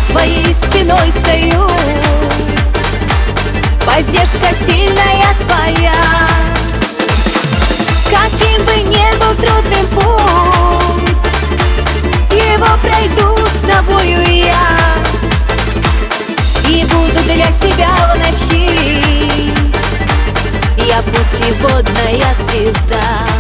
твоей спиной стою. Поддержка сильная твоя. Каким бы ни был трудным путь, его пройду с тобою я. И буду для тебя в ночи, я путеводная звезда.